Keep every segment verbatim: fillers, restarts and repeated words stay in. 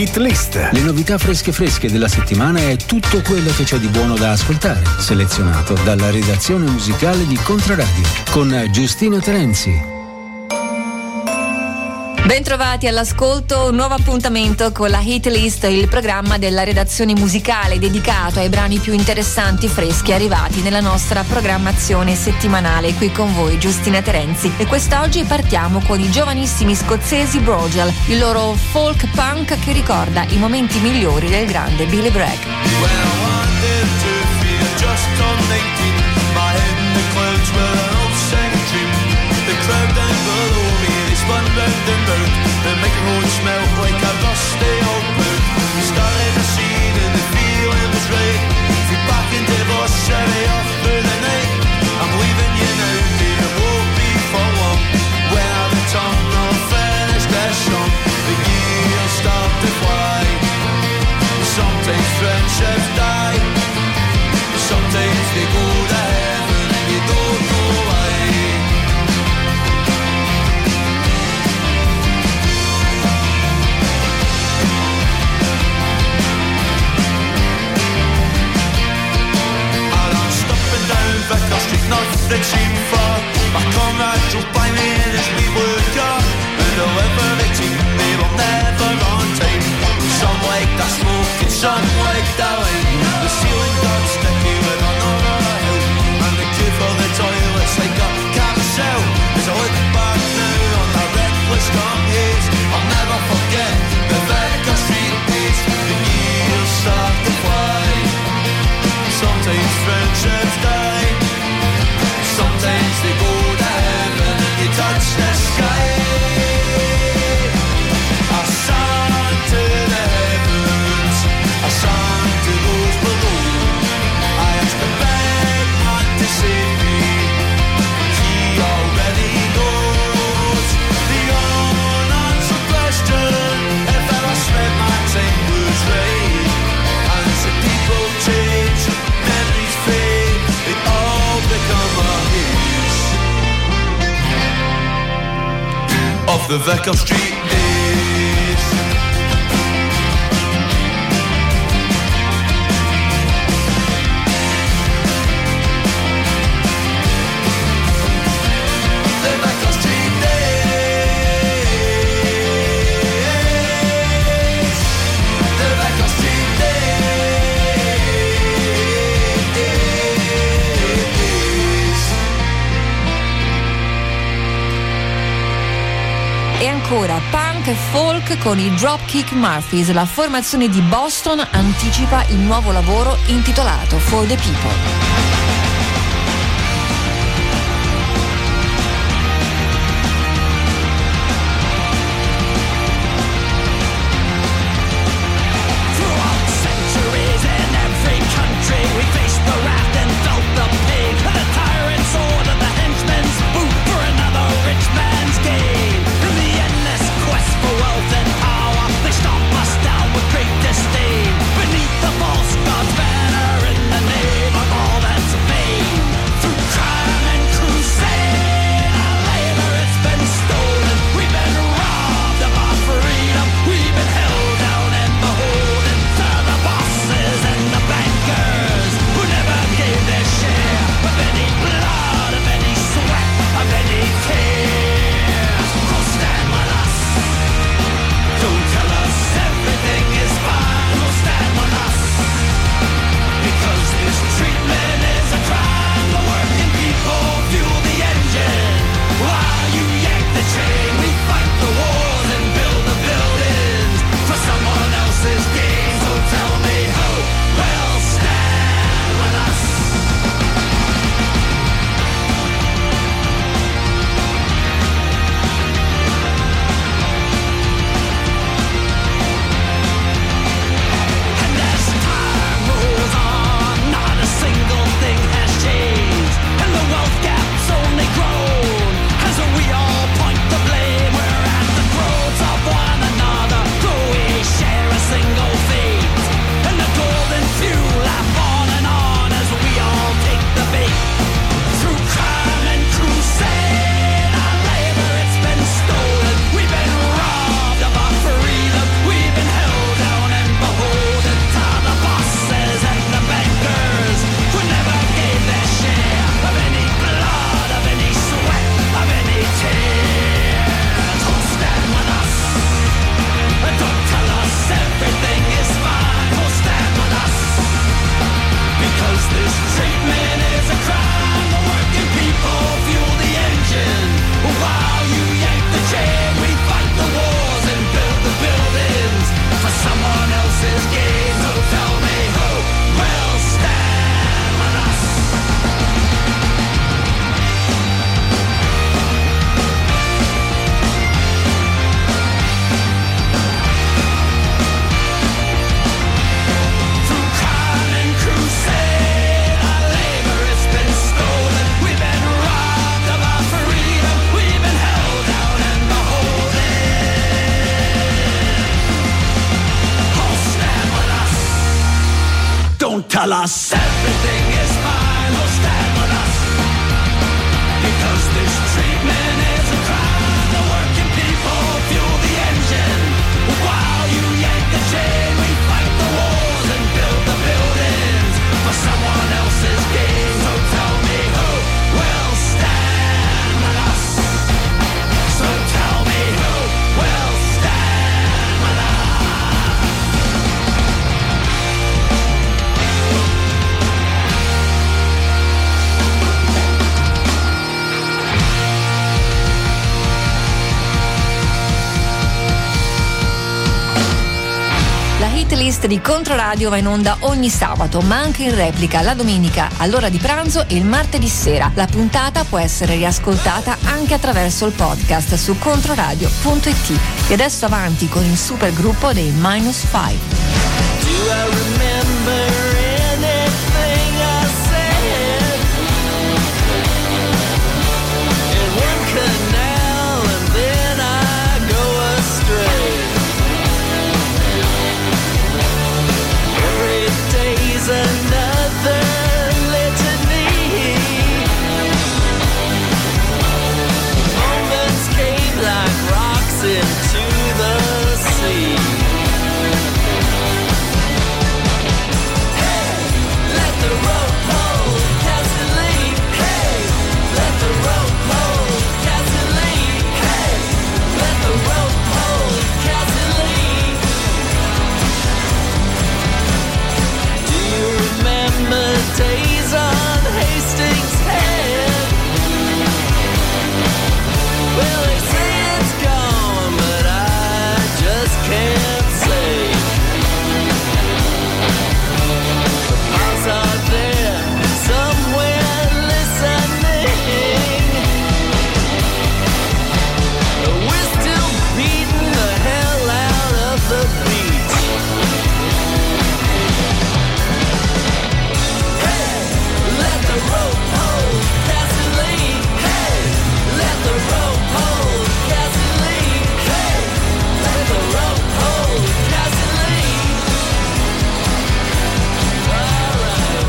Hit List, le novità fresche fresche della settimana e tutto quello che c'è di buono da ascoltare, selezionato dalla redazione musicale di Controradio, con Giustina Terenzi. Bentrovati all'ascolto, un nuovo appuntamento con la Hit List, il programma della redazione musicale dedicato ai brani più interessanti e freschi arrivati nella nostra programmazione settimanale. Qui con voi Giustina Terenzi e quest'oggi partiamo con i giovanissimi scozzesi Brogel, il loro folk punk che ricorda i momenti migliori del grande Billy Bragg. One round and round, the microphone smelled like a rusty old boot. We started the scene and the feeling was right. If you're back in divorce, carry off through the night. I'm leaving you now, dear, it won't be for long. When I return, I'll finish this song. The years start to fly. Sometimes friendships die. Sometimes they go to heaven and you don't know why. Vicar Street, nothing seemed far. My comrade drove by me in his wee blue car. And however they team, they were never on time. Some like that smoke and some like that wine. The ceiling got sticky with another hill. And the queue for the toilet's like a carousel. As I look back now on that reckless gone haze, I'll never forget the Vicar Street days. The years start to fly. Sometimes friendships die. Sometimes they go to heaven and you touch the sky. I sang to the heavens, I sang to those below. I asked the big man to save me, he already knows the unanswered question, if ever spent my time was right. And as the people change, memories fade, they all become a of the Vicar Street days. The Vicar Street days. The Vicar Street days. E ancora punk e folk con i Dropkick Murphys. La formazione di Boston anticipa il nuovo lavoro intitolato For the People. Disdain beneath the false god's banner in the name of all that tell us everything is fine, oh stand with us, because this treatment is a crime. The working people fuel the engine, while you yank the chain. We fight the wars and build the buildings for someone else's gain. So tell me who will stand with us. So tell me who will stand with us. La hit list di Controradio va in onda ogni sabato, ma anche in replica la domenica all'ora di pranzo e il martedì sera. La puntata può essere riascoltata anche attraverso il podcast su controradio punto it. E adesso avanti con il super gruppo dei Minus Five. Do I remember anything I said? In one canal and then I go astray. Every day's another litany. Moments came like rocks into the sea. Let the rope pull, gasoline. Hey, let the rope pull, gasoline. Hey, let the rope pull, gasoline. Do you remember days on Hastings Head? Well, they say it's gone, but I just can't say. The parts are there, somewhere listening. We're still beating the hell out of the beach. Hey, let the rope hold gasoline. Hey, let the rope hold gasoline. Hey, let the rope hold gasoline. All right.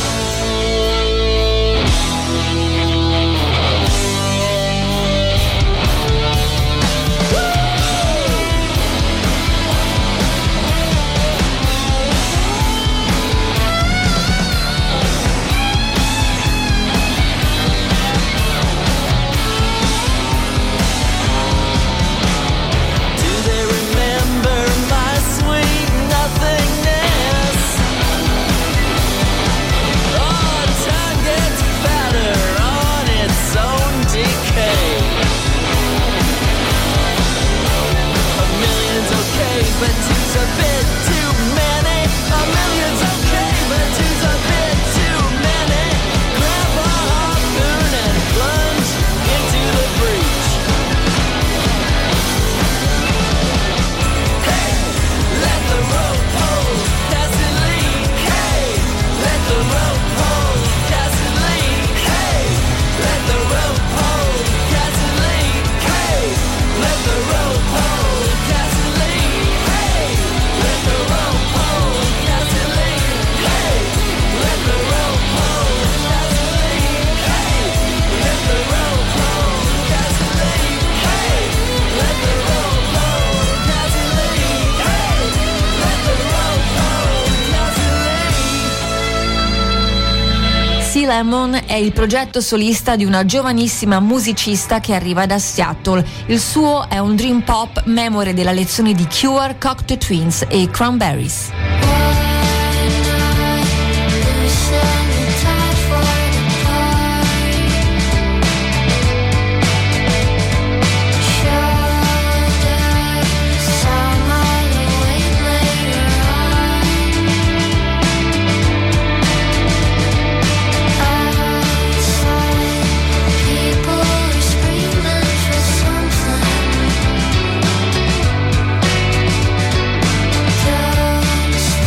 Do they remember my sweet nothingness? Oh, time gets fatter on its own decay. A million's okay, but two's a bit too many. A million's okay, but two's a bit too many. Grab a harpoon and plunge into the breach. Hey, let the rope hold gasoline. Hey, let the rope hold gasoline. Hey, let the rope hold gasoline. Hey, let the rope hold gasoline. Hey, let the rope hold gasoline. Hey, let the rope hold gasoline. Hey, let the rope hold gasoline. Hey, let the rope hold gasoline. Hey, let the rope hold gasoline. Sea Lemon è il progetto solista di una giovanissima musicista che arriva da Seattle. Il suo è un dream pop memore della lezione di Cure, Cocteau Twins e Cranberries. Don't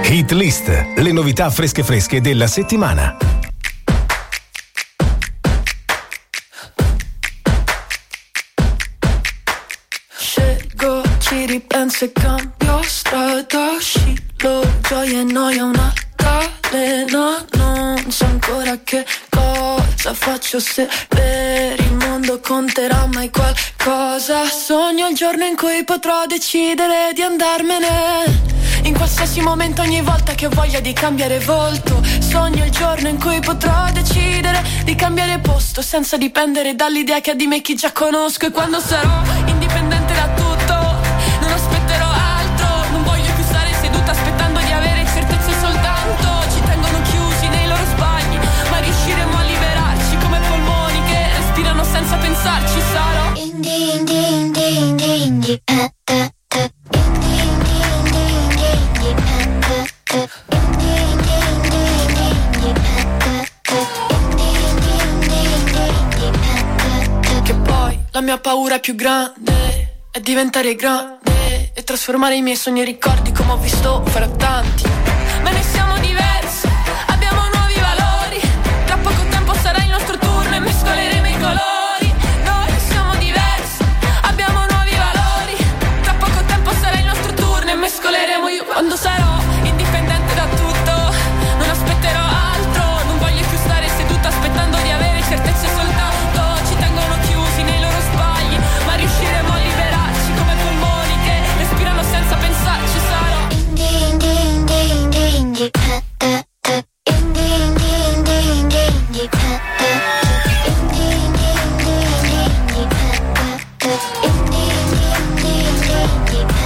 Hit List, le novità fresche fresche della settimana. Scelgo, ci ripenso e cambio strada, uscito, gioia e noia, una catena. Non so ancora che cosa faccio, se per il mondo conterà mai qualcosa. Sogno il giorno in cui potrò decidere di andarmene, in qualsiasi momento, ogni volta che ho voglia di cambiare volto. Sogno il giorno in cui potrò decidere di cambiare posto, senza dipendere dall'idea che ha di me chi già conosco. E quando sarò indipendente da tutto, non aspetterò altro. Non voglio più stare seduta aspettando di avere certezze soltanto. Ci tengono chiusi nei loro sbagli, ma riusciremo a liberarci come polmoni che respirano senza pensarci. Sarò indie, indie, indie, indie, indie, eh, eh, eh. Che poi la mia paura più grande è diventare grande e trasformare i miei sogni in ricordi, come ho visto fra tanti. Ma noi siamo diversi, abbiamo nuovi valori. Tra poco tempo sarà il nostro turno e mescoleremo i colori. Noi siamo diversi, abbiamo nuovi valori. Tra poco tempo sarà il nostro turno e mescoleremo io. Quando sarò indipendente da tutto, non aspetterò altro. Non voglio più stare seduta aspettando di avere certezze soltanto. Ci tengono chiusi nei loro sbagli, ma riusciremo a liberarci come polmoni che respirano senza pensarci. Sarò indie, indie, indie, indie, indie, eh, eh, eh. Indie, indie, indie, indie, indie, eh, eh. Indie, indie, indie, indie, indie, eh, eh. Indie, indie, indie, indie, indie, eh,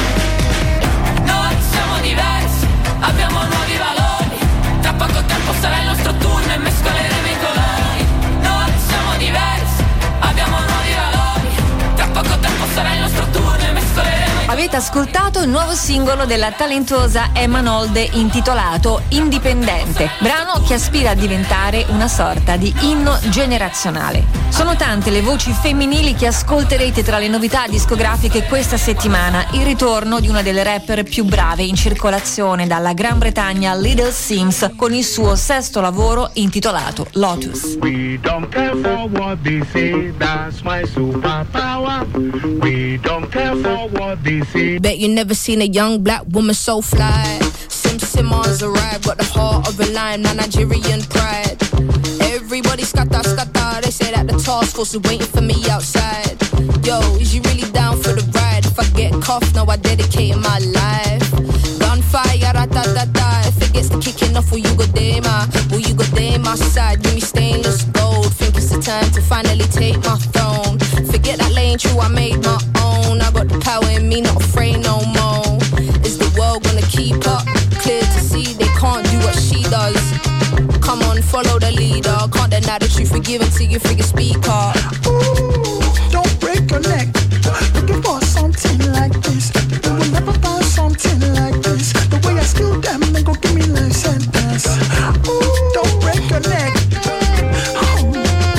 eh. Noi siamo diversi, abbiamo nuovi valori. Tra poco tempo sarà il nostro turno e mescoleremo i colori. Noi siamo diversi, abbiamo nuovi valori. Tra poco tempo sarà il nostro turno e mescoleremo i colori. Avete ascoltato il nuovo singolo della talentuosa Emma Nolde intitolato Indipendente, brano che aspira a diventare una sorta di inno generazionale. Sono tante le voci femminili che ascolterete tra le novità discografiche questa settimana. Il ritorno di una delle rapper più brave in circolazione dalla Gran Bretagna, Little Sims, con il suo sesto lavoro intitolato Lotus. We don't care for what they say, that's my superpower. We don't care for what they say. Bet you never seen a young black woman so fly. Sim Simmons arrived, got the heart of a lion, my Nigerian pride. Everybody scatter, scatter, they say that the task force is waiting for me outside. Yo, is you really down for the ride? If I get cuffed, now I dedicate my life. Gunfire, ra-ta-ta-ta, if it gets the kicking off, will you go there, ma? Will you go there, my side? Give me stainless gold, think it's the time to finally take my throne. Forget that lane, true, I made my own. I got the power in me, not afraid no more. Is the world gonna keep up? Clear to see they can't do what she does. Come on, follow the leader. Can't deny the truth, we give it to you through your speaker. Ooh, don't break your neck. Looking for something like this. You will never find something like this. The way I skill them, they gon' give me life sentence. Ooh, don't break your neck. Oh,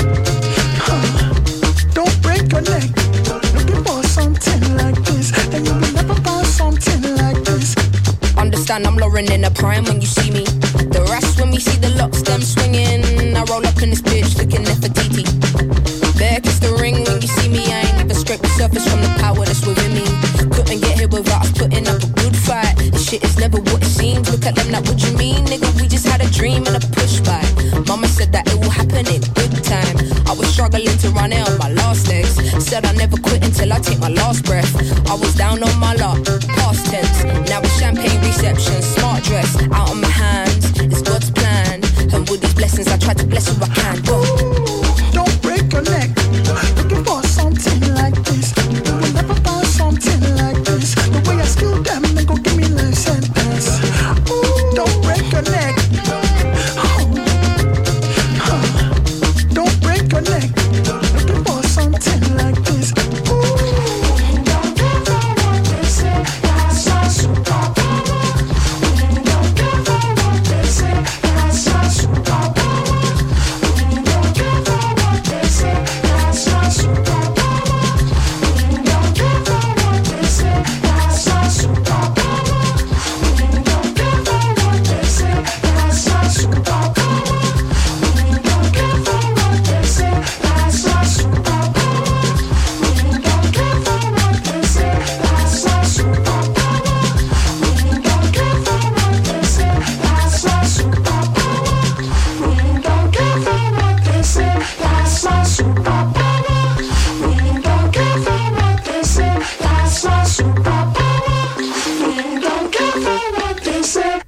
huh. Don't break your neck. Looking for something like this, and you will never find something like this. Understand I'm Lauren in the prime when you see me. The rest when we see the locks, them swinging. I roll up in this bitch looking Nefertiti. Bear kiss the ring when you see me. I ain't even scrape the surface from the power that's within me. Couldn't get here without us putting up a good fight. This shit is never what it seems. Look at them like, what you mean, nigga? We just had a dream and a push by. Mama said that it will happen in good time. I was struggling to run it on my last legs. Said I never quit until I take my last breath. I was down on my luck, past tense. Now it's champagne reception, smart dress out of my hands. It's God's plan, and with these blessings I try to bless who I can. Go. Don't break your neck. Looking for something like this. You will never find something like this. The way I skill them, they gon' give me life sentence. Ooh, don't break your neck. Oh, huh. Don't break your neck. Looking for something like this. Ooh, don't care for what they say. That's my superpower.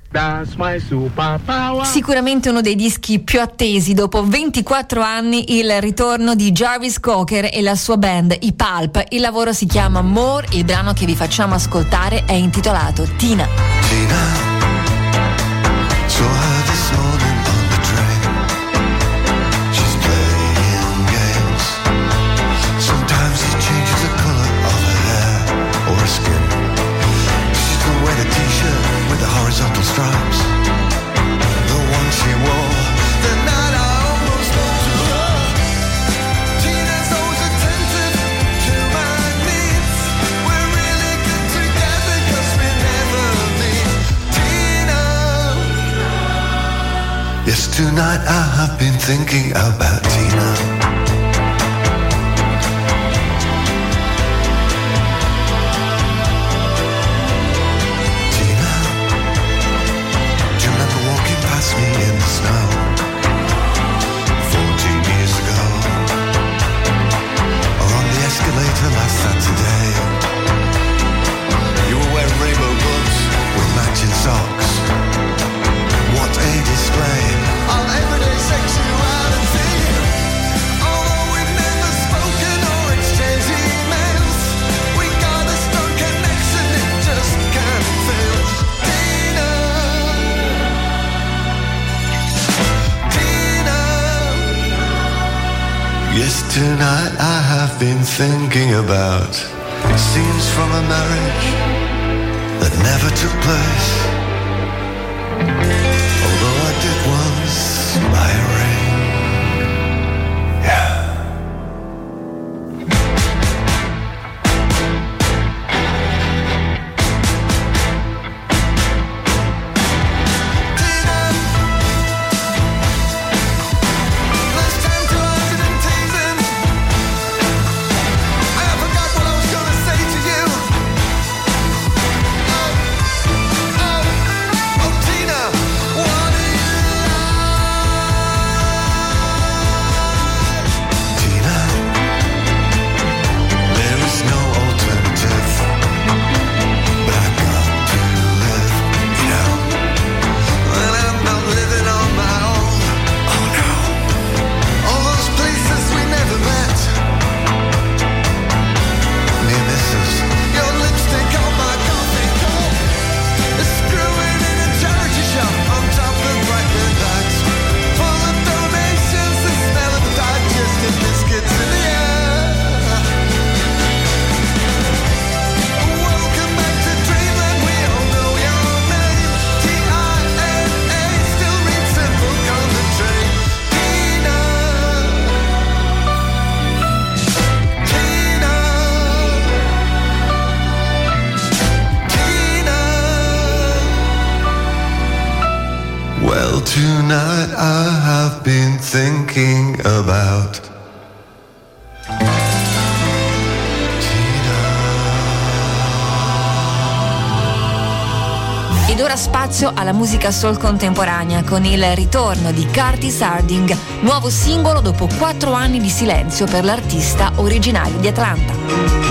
That's my superpower. Sicuramente uno dei dischi più attesi dopo ventiquattro anni, il ritorno di Jarvis Cocker e la sua band, i Pulp. Il lavoro si chiama More, il brano che vi facciamo ascoltare è intitolato Tina. Tina, saw her this morning on the train. She's playing games. Sometimes she changes the color of her hair or her skin. She's gonna wear the t-shirt with the horizontal stripes, the one she wore the night I almost spoke to her. Tina's always attentive to my needs. We're really good together 'cause we never meet. Tina, yes, tonight I have been thinking about Tina. Me in the snow fourteen years ago, or on the escalator last Saturday. You were wearing rainbow boots with matching socks. What a display of everyday sexuality. Although we've never spoken or exchanged emails, we got a strong connection, it just can't fail. Yes, tonight I have been thinking about scenes from a marriage that never took place. Although I did once buy a ring. Yeah. Tonight I have been thinking about Ed ora spazio alla musica soul contemporanea con il ritorno di Curtis Harding, nuovo singolo dopo quattro anni di silenzio per l'artista originario di Atlanta.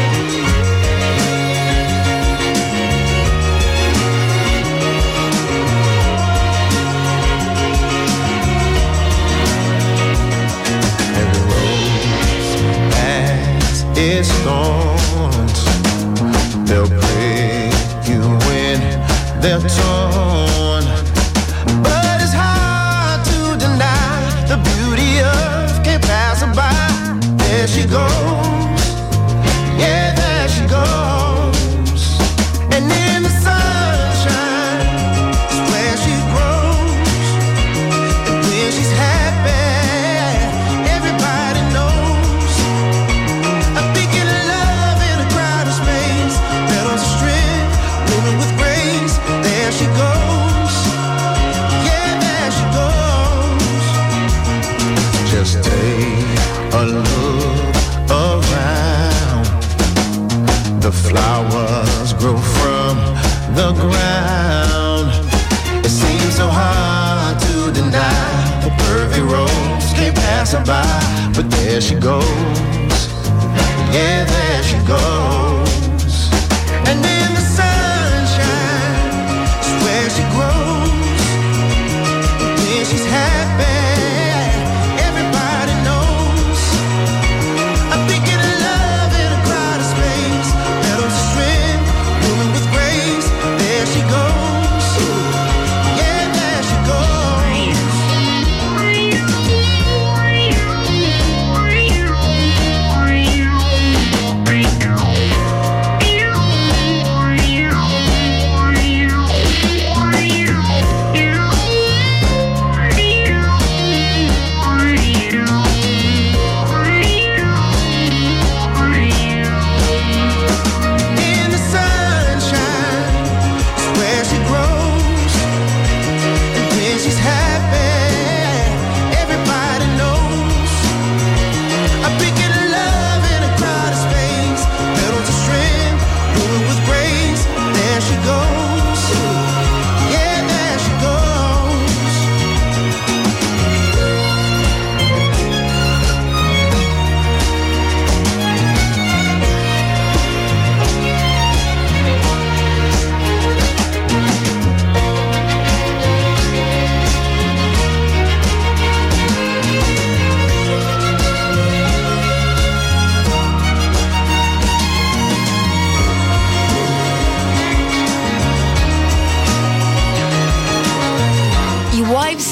It's thorns, they'll break you when they're torn. But it's hard to deny the beauty of can't pass her by. There she goes, yeah, there she goes. And in the sunshine is where she grows. And when she's happy, there she goes, yeah, there she goes. Just take a look around. The flowers grow from the ground. It seems so hard to deny the perfect rose can't pass her by. But there she goes, yeah, there she goes. And in the sunshine is where she grows.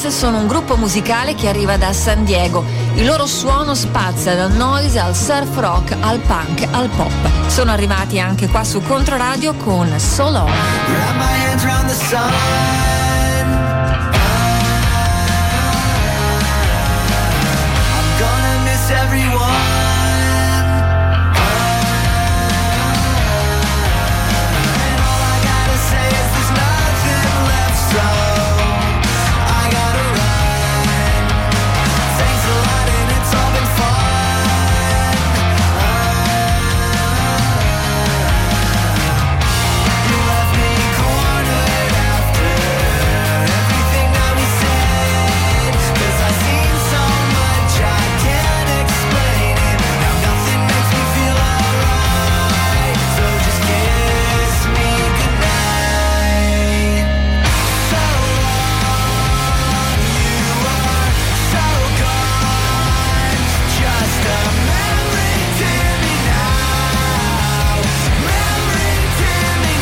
Hitlist sono un gruppo musicale che arriva da San Diego. Il loro suono spazia dal noise al surf rock al punk al pop. Sono arrivati anche qua su Controradio con So Long. Wrap my hands around the sun. I'm gonna miss everyone. And all I gotta say is there's nothing left, so I gotta run. Thanks a lot and it's all been fun. You left me cornered after everything that we said, 'cause I've seen so much I can't explain it. Now nothing makes me feel alright, so just kiss me goodnight. So long, you are so gone, just a memory to me now, memory to me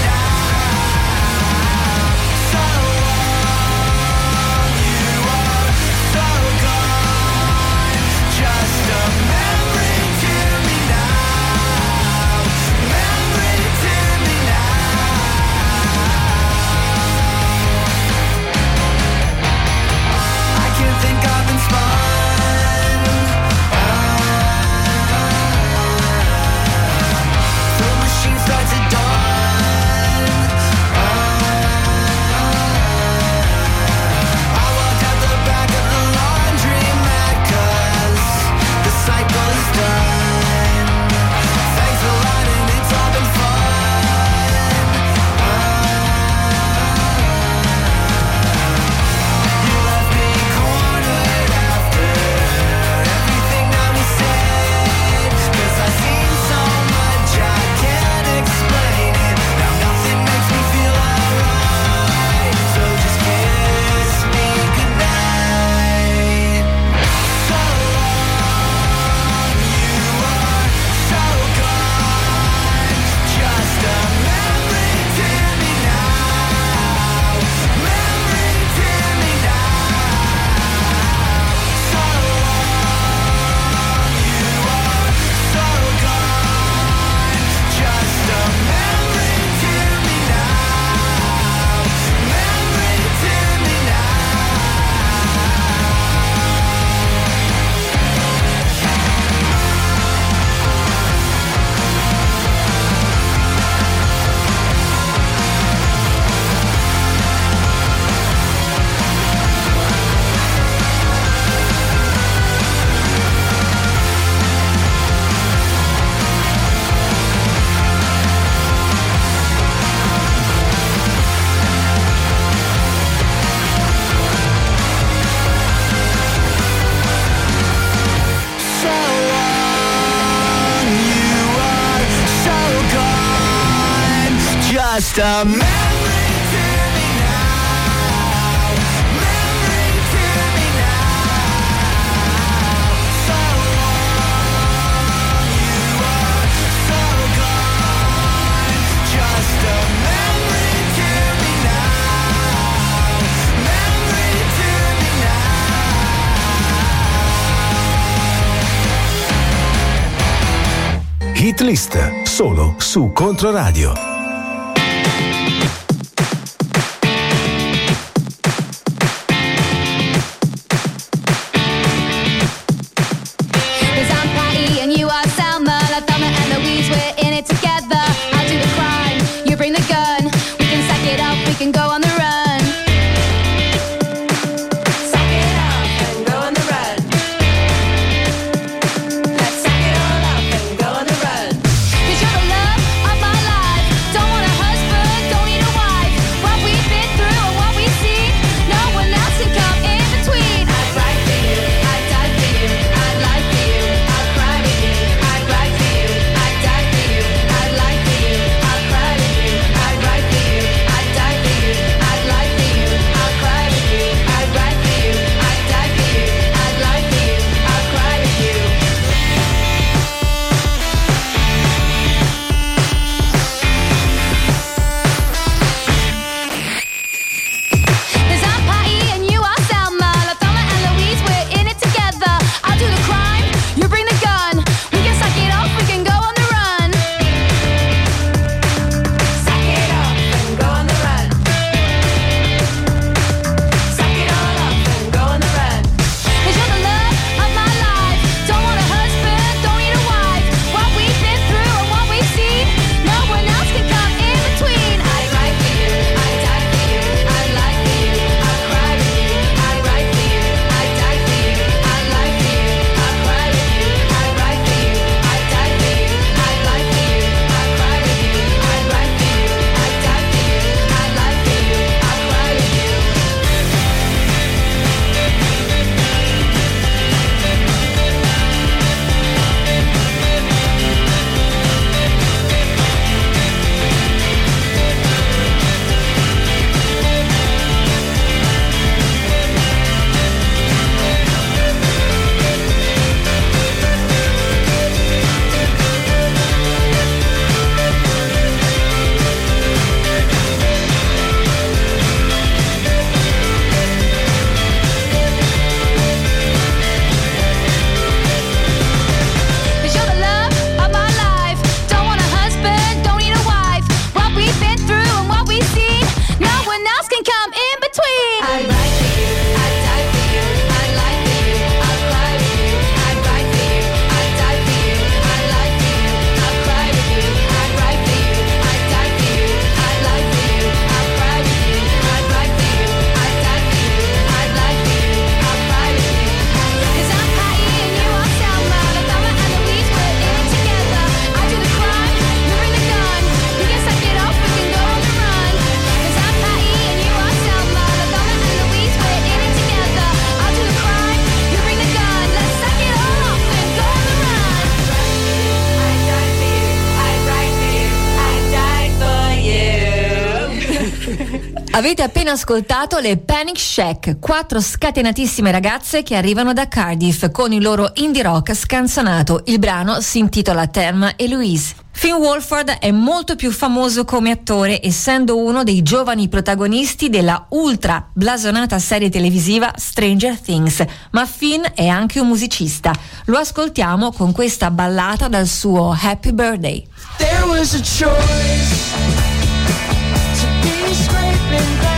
now. So long, you are so gone, just a memory to me now, memory to me now. I can't think I've been spun. The machine starts at dawn. I walked out the back of the laundromat 'cause the cycle is done. Thanks a lot and it's all been fun. You left me cornered after everything that we said, 'cause I've seen so much I can't explain it. Now nothing makes me feel alright, so just kiss me goodnight. So long, you are so gone, just a memory to me now, memory to me now. So long, you are so gone, just a memory to me now, memory to me So long, you are so gone, just a memory to me now, memory to me now. So long, you are so gone, just a memory to me now, memory to me now. Hitlist, solo su Controradio. Cause I'm Patty and you are Selma, La Thelma and Louise, we're in it together. I'll do the crime, you bring the gun. We can sack it up, we can go on the run. Sack it up and go on the run. Let's sack it all up and go on the run. 'Cause you're the love of my life. Avete appena ascoltato le Panic Shack, quattro scatenatissime ragazze che arrivano da Cardiff con il loro indie rock scanzonato. Il brano si intitola Thelma e Louise. Finn Wolfhard è molto più famoso come attore, essendo uno dei giovani protagonisti della ultra blasonata serie televisiva Stranger Things, ma Finn è anche un musicista. Lo ascoltiamo con questa ballata dal suo Happy Birthday. There was a choice to be scraping back.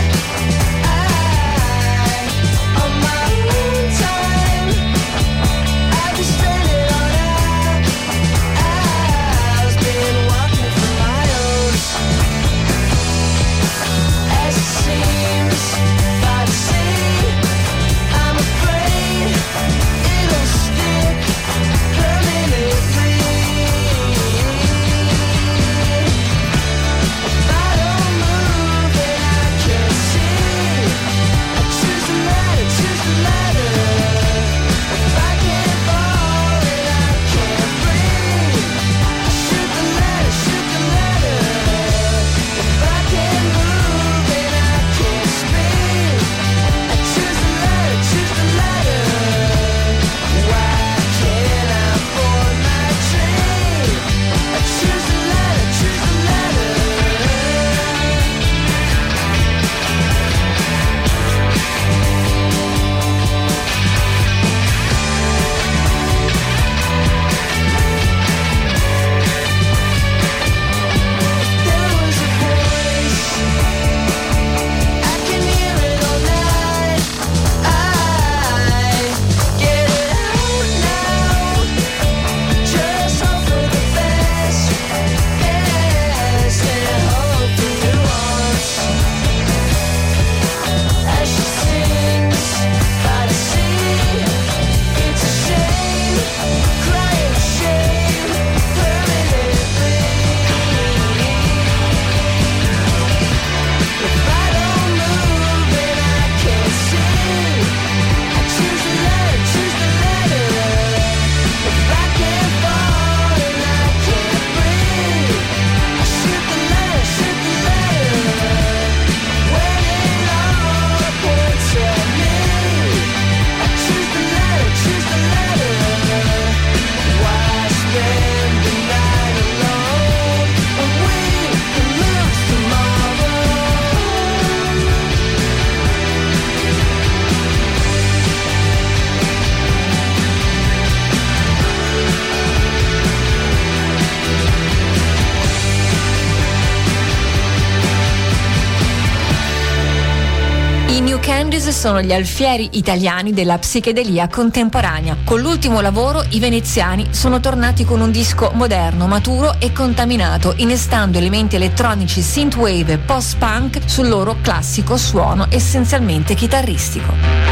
Sono gli alfieri italiani della psichedelia contemporanea. Con l'ultimo lavoro i veneziani sono tornati con un disco moderno, maturo e contaminato, innestando elementi elettronici synthwave e post-punk sul loro classico suono essenzialmente chitarristico.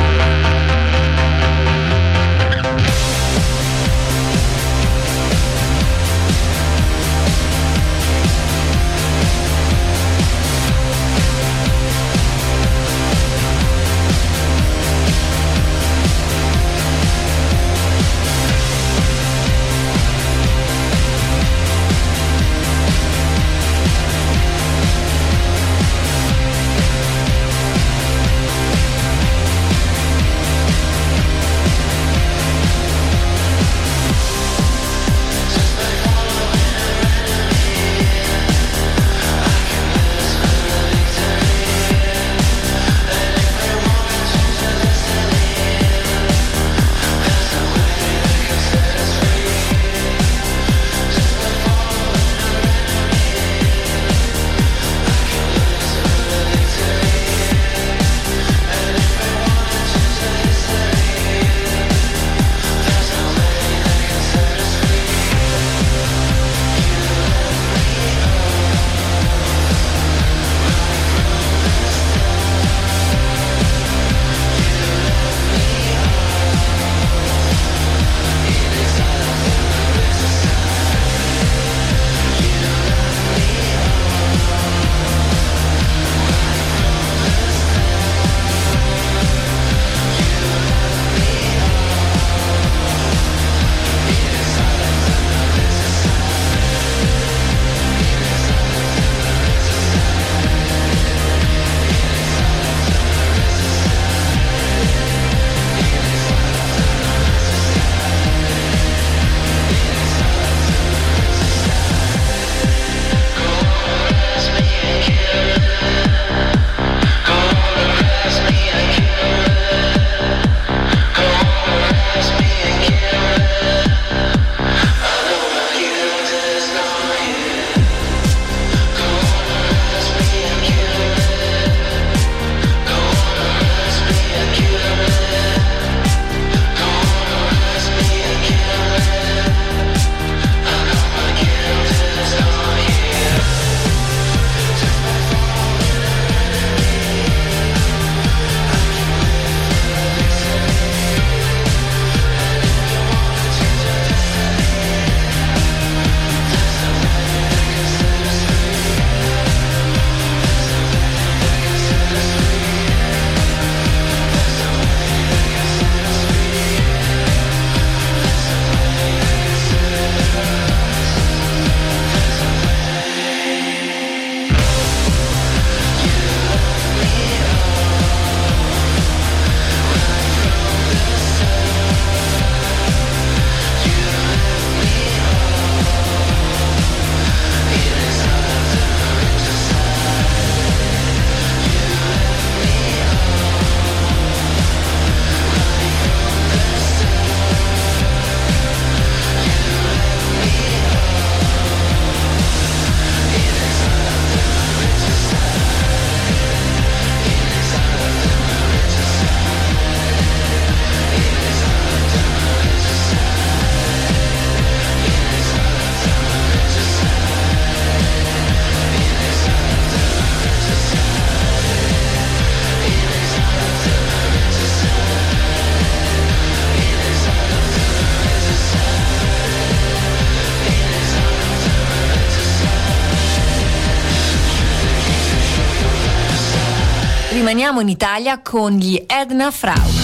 Rimaniamo in Italia con gli Edna Frau.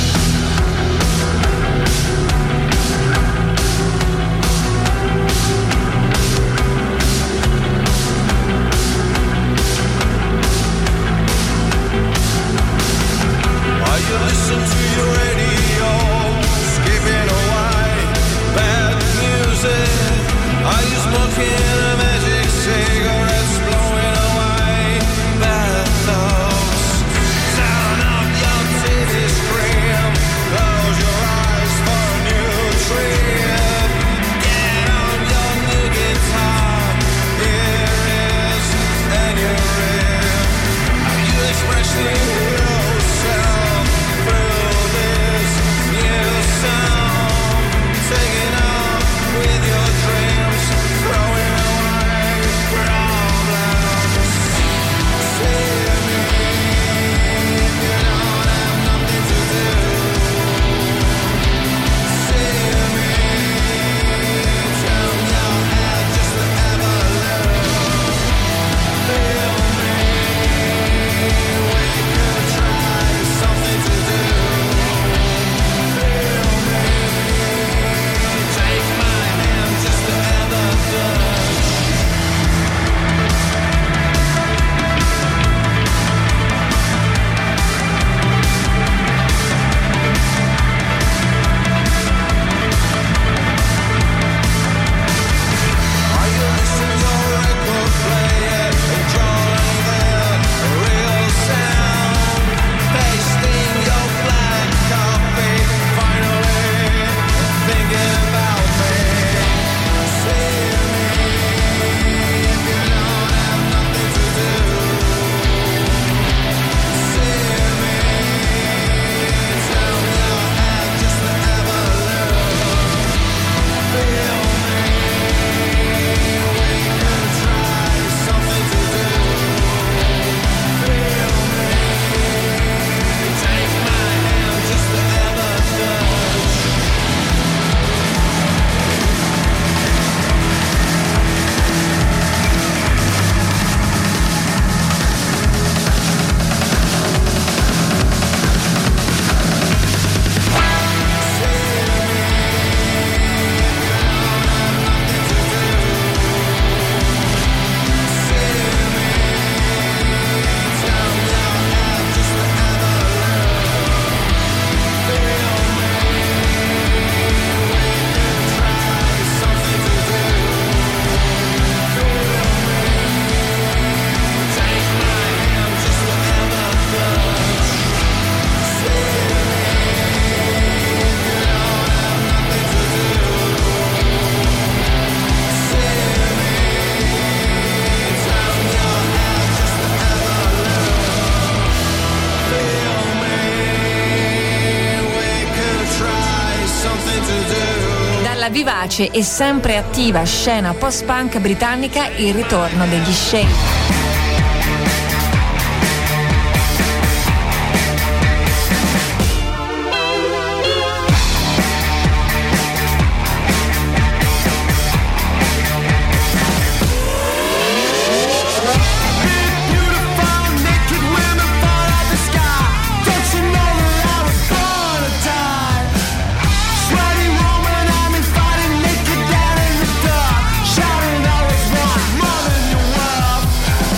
Vivace e sempre attiva scena post-punk britannica, il ritorno degli Shade. More than you were.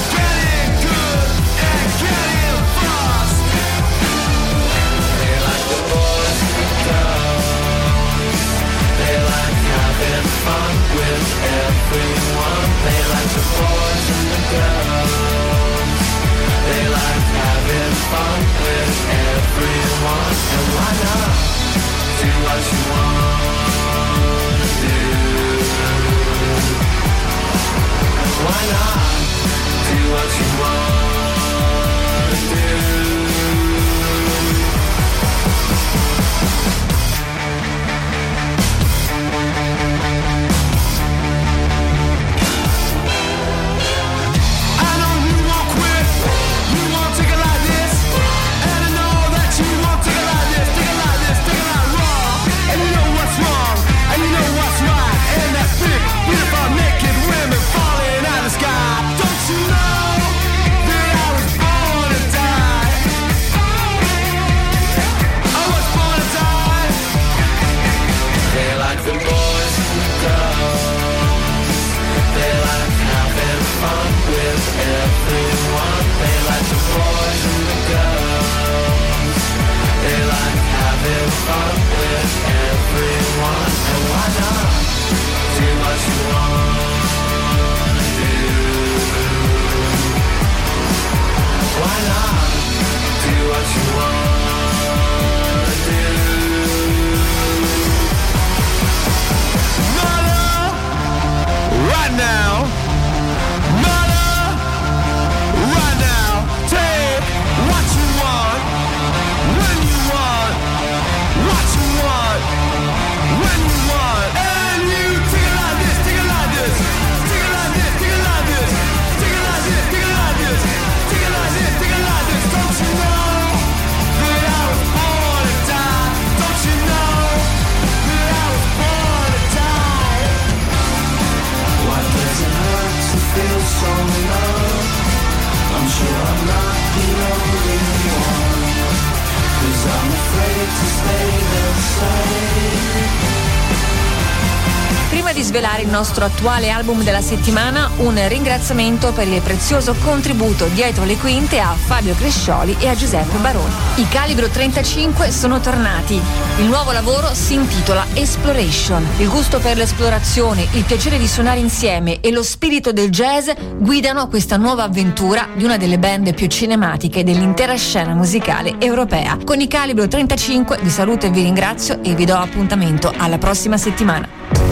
Prima di svelare il nostro attuale album della settimana, un ringraziamento per il prezioso contributo dietro le quinte a Fabio Crescioli e a Giuseppe Baroni. I Calibro trentacinque sono tornati. Il nuovo lavoro si intitola Exploration. Il gusto per l'esplorazione, il piacere di suonare insieme e lo spirito del jazz guidano questa nuova avventura di una delle band più cinematiche dell'intera scena musicale europea. Con i Calibro trentacinque vi saluto e vi ringrazio e vi do appuntamento alla prossima settimana.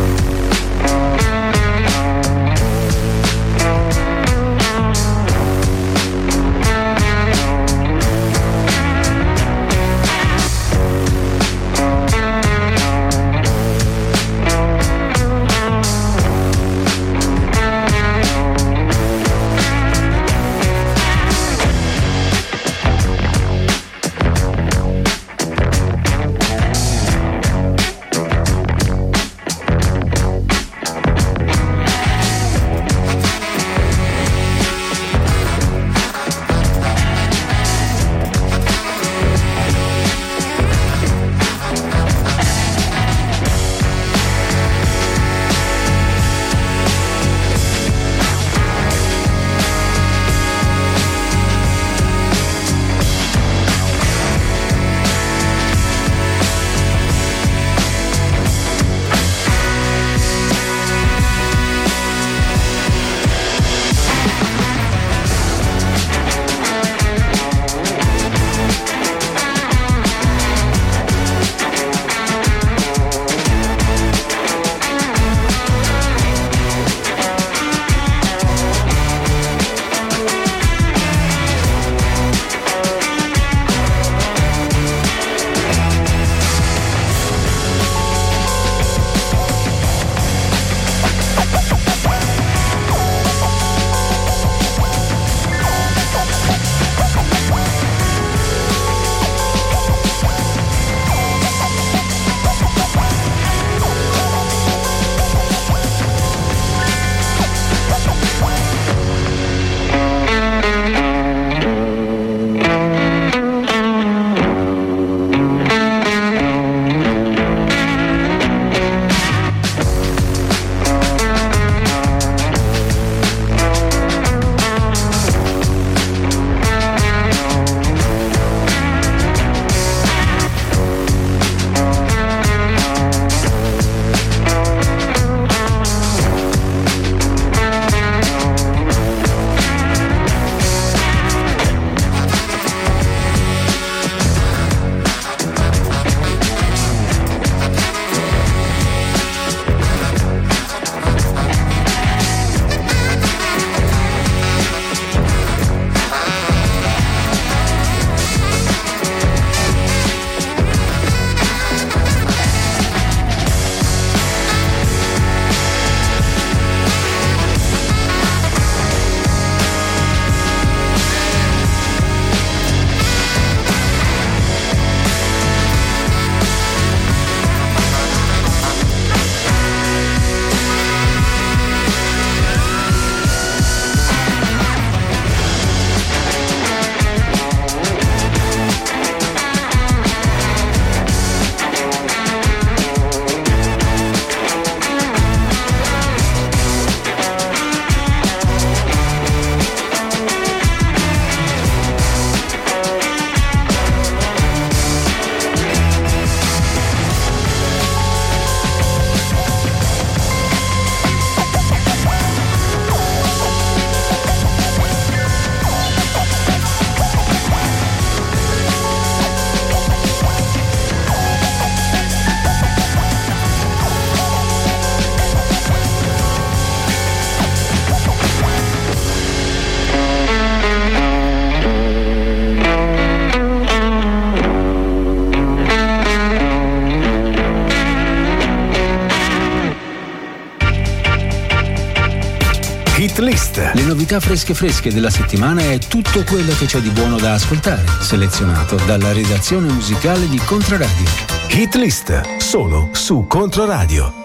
Hit List. Le novità fresche fresche della settimana e tutto quello che c'è di buono da ascoltare, selezionato dalla redazione musicale di Controradio. Hit List, solo su Controradio.